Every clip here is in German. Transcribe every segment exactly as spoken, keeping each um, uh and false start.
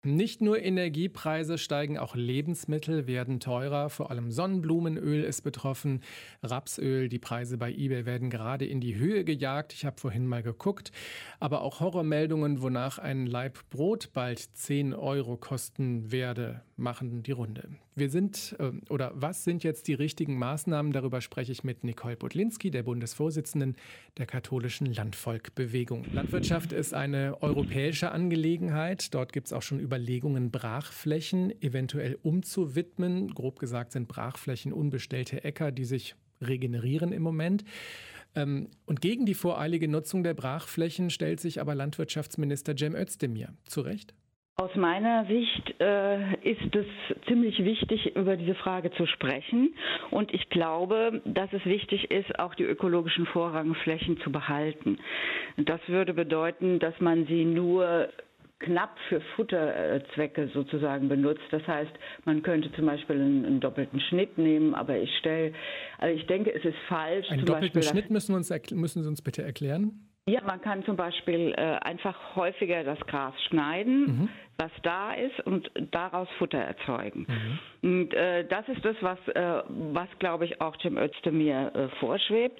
Nicht nur Energiepreise steigen, auch Lebensmittel werden teurer. Vor allem Sonnenblumenöl ist betroffen. Rapsöl, die Preise bei eBay werden gerade in die Höhe gejagt. Ich habe vorhin mal geguckt. Aber auch Horrormeldungen, wonach ein Laib Brot bald zehn Euro kosten werde, machen die Runde. Wir sind, äh, oder was sind jetzt die richtigen Maßnahmen? Darüber spreche ich mit Nicole Bodlinski, der Bundesvorsitzenden der katholischen Landvolkbewegung. Landwirtschaft ist eine europäische Angelegenheit. Dort gibt es auch schon Überlegungen, Brachflächen eventuell umzuwidmen. Grob gesagt sind Brachflächen unbestellte Äcker, die sich regenerieren im Moment. Ähm, und gegen die voreilige Nutzung der Brachflächen stellt sich aber Landwirtschaftsminister Cem Özdemir. Zu Recht? Aus meiner Sicht äh, ist es ziemlich wichtig, über diese Frage zu sprechen. Und ich glaube, dass es wichtig ist, auch die ökologischen Vorrangflächen zu behalten. Das würde bedeuten, dass man sie nur knapp für Futterzwecke sozusagen benutzt. Das heißt, man könnte zum Beispiel einen, einen doppelten Schnitt nehmen, aber ich stelle, also ich denke, es ist falsch. Einen doppelten Beispiel, Schnitt müssen, wir uns, müssen Sie uns bitte erklären? Ja, man kann zum Beispiel äh, einfach häufiger das Gras schneiden, mhm. was da ist, und daraus Futter erzeugen. Mhm. Und äh, das ist das, was, äh, was glaube ich, auch Cem Özdemir äh, vorschwebt.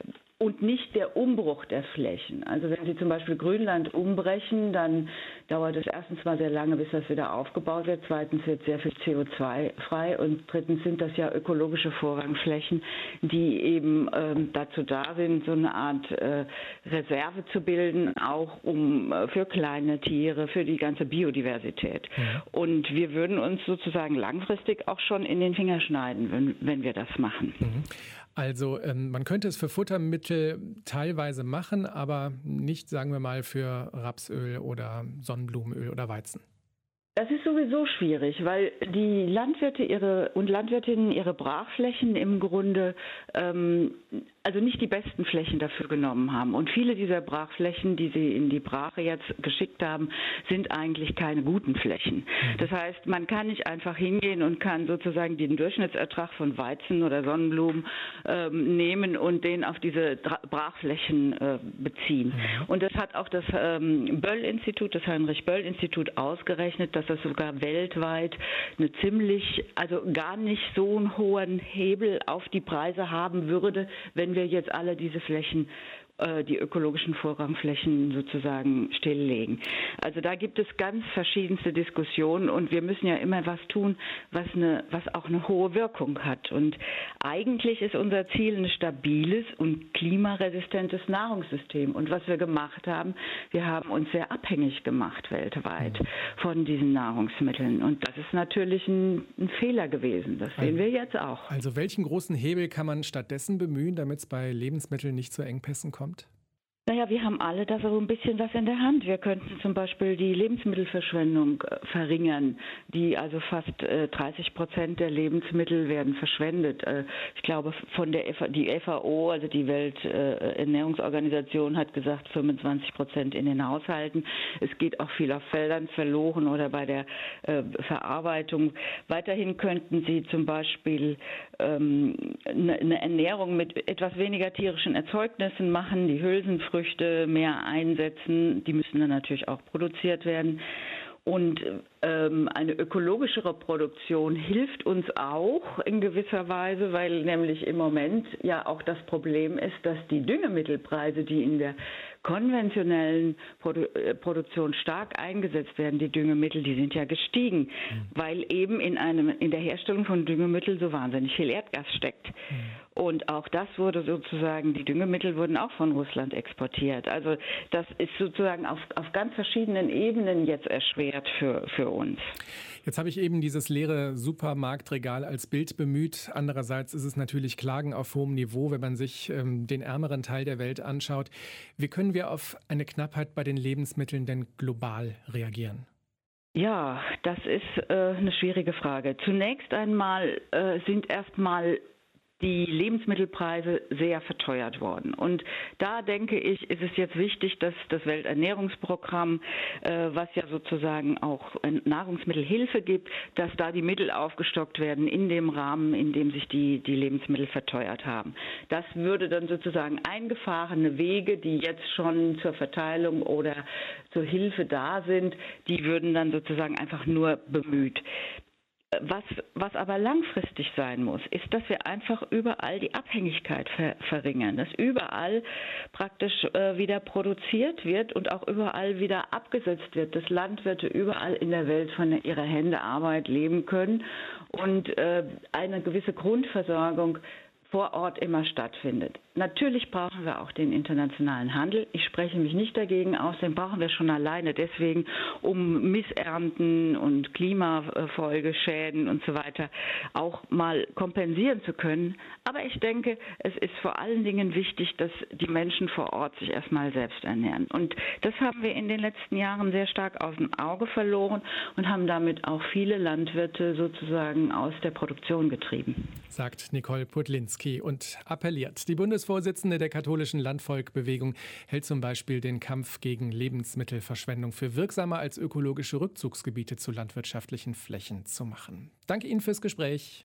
Und nicht der Umbruch der Flächen. Also wenn Sie zum Beispiel Grünland umbrechen, dann dauert es erstens mal sehr lange, bis das wieder aufgebaut wird. Zweitens wird sehr viel C O zwei frei. Und drittens sind das ja ökologische Vorrangflächen, die eben ähm, dazu da sind, so eine Art äh, Reserve zu bilden, auch um äh, für kleine Tiere, für die ganze Biodiversität. Ja. Und wir würden uns sozusagen langfristig auch schon in den Finger schneiden, wenn, wenn wir das machen. Mhm. Also ähm, man könnte es für Futtermittel teilweise machen, aber nicht, sagen wir mal, für Rapsöl oder Sonnenblumenöl oder Weizen. Das ist sowieso schwierig, weil die Landwirte ihre und Landwirtinnen ihre Brachflächen im Grunde ähm, also nicht die besten Flächen dafür genommen haben. Und viele dieser Brachflächen, die sie in die Brache jetzt geschickt haben, sind eigentlich keine guten Flächen. Das heißt, man kann nicht einfach hingehen und kann sozusagen den Durchschnittsertrag von Weizen oder Sonnenblumen ähm, nehmen und den auf diese Dra- Brachflächen äh, beziehen. Und das hat auch das ähm, Böll-Institut, das Heinrich-Böll-Institut ausgerechnet, dass das sogar weltweit eine ziemlich, also gar nicht so einen hohen Hebel auf die Preise haben würde, wenn wir jetzt alle diese Flächen, äh, die ökologischen Vorrangflächen sozusagen stilllegen. Also da gibt es ganz verschiedenste Diskussionen und wir müssen ja immer was tun, was, eine, was auch eine hohe Wirkung hat. Und eigentlich ist unser Ziel ein stabiles und klimaresistentes Nahrungssystem. Und was wir gemacht haben, wir haben uns sehr abhängig gemacht weltweit von diesen Nahrungsmitteln. Und das ist natürlich ein, ein Fehler gewesen. Das sehen wir jetzt auch. Also welchen großen Hebel kann man stattdessen bemühen, damit es bei Lebensmitteln nicht zu Engpässen kommt? Naja, wir haben alle da so ein bisschen was in der Hand. Wir könnten zum Beispiel die Lebensmittelverschwendung äh, verringern, die also fast äh, dreißig Prozent der Lebensmittel werden verschwendet. Äh, ich glaube, von der F- die F A O, also die Welternährungsorganisation, hat gesagt fünfundzwanzig Prozent in den Haushalten. Es geht auch viel auf Feldern verloren oder bei der äh, Verarbeitung. Weiterhin könnten Sie zum Beispiel ähm, eine, eine Ernährung mit etwas weniger tierischen Erzeugnissen machen, die Hülsenfrüchte Früchte mehr einsetzen, die müssen dann natürlich auch produziert werden. Und ähm, eine ökologischere Produktion hilft uns auch in gewisser Weise, weil nämlich im Moment ja auch das Problem ist, dass die Düngemittelpreise, die in der konventionellen Produ- äh, Produktion stark eingesetzt werden, die Düngemittel, die sind ja gestiegen, mhm. weil eben in einem in der Herstellung von Düngemitteln so wahnsinnig viel Erdgas steckt. Mhm. Und auch das wurde sozusagen, die Düngemittel wurden auch von Russland exportiert. Also das ist sozusagen auf, auf ganz verschiedenen Ebenen jetzt erschwert für, für uns. Jetzt habe ich eben dieses leere Supermarktregal als Bild bemüht. Andererseits ist es natürlich Klagen auf hohem Niveau, wenn man sich ähm, den ärmeren Teil der Welt anschaut. Wie können wir auf eine Knappheit bei den Lebensmitteln denn global reagieren? Ja, das ist äh, eine schwierige Frage. Zunächst einmal äh, sind erstmal die Lebensmittelpreise sehr verteuert worden. Und da denke ich, ist es jetzt wichtig, dass das Welternährungsprogramm, äh, was ja sozusagen auch Nahrungsmittelhilfe gibt, dass da die Mittel aufgestockt werden in dem Rahmen, in dem sich die, die Lebensmittel verteuert haben. Das würde dann sozusagen eingefahrene Wege, die jetzt schon zur Verteilung oder zur Hilfe da sind, die würden dann sozusagen einfach nur bemüht. Was, was aber langfristig sein muss, ist, dass wir einfach überall die Abhängigkeit ver verringern, dass überall praktisch äh, wieder produziert wird und auch überall wieder abgesetzt wird, dass Landwirte überall in der Welt von ihrer Hände Arbeit leben können und äh, eine gewisse Grundversorgung vor Ort immer stattfindet. Natürlich brauchen wir auch den internationalen Handel. Ich spreche mich nicht dagegen aus, den brauchen wir schon alleine deswegen, um Missernten und Klimafolgeschäden und so weiter auch mal kompensieren zu können. Aber ich denke, es ist vor allen Dingen wichtig, dass die Menschen vor Ort sich erstmal selbst ernähren. Und das haben wir in den letzten Jahren sehr stark aus dem Auge verloren und haben damit auch viele Landwirte sozusagen aus der Produktion getrieben. Sagt Nicole Pudlinski und appelliert. Die Bundesvorsitzende der katholischen Landvolkbewegung hält zum Beispiel den Kampf gegen Lebensmittelverschwendung für wirksamer als ökologische Rückzugsgebiete zu landwirtschaftlichen Flächen zu machen. Danke Ihnen fürs Gespräch.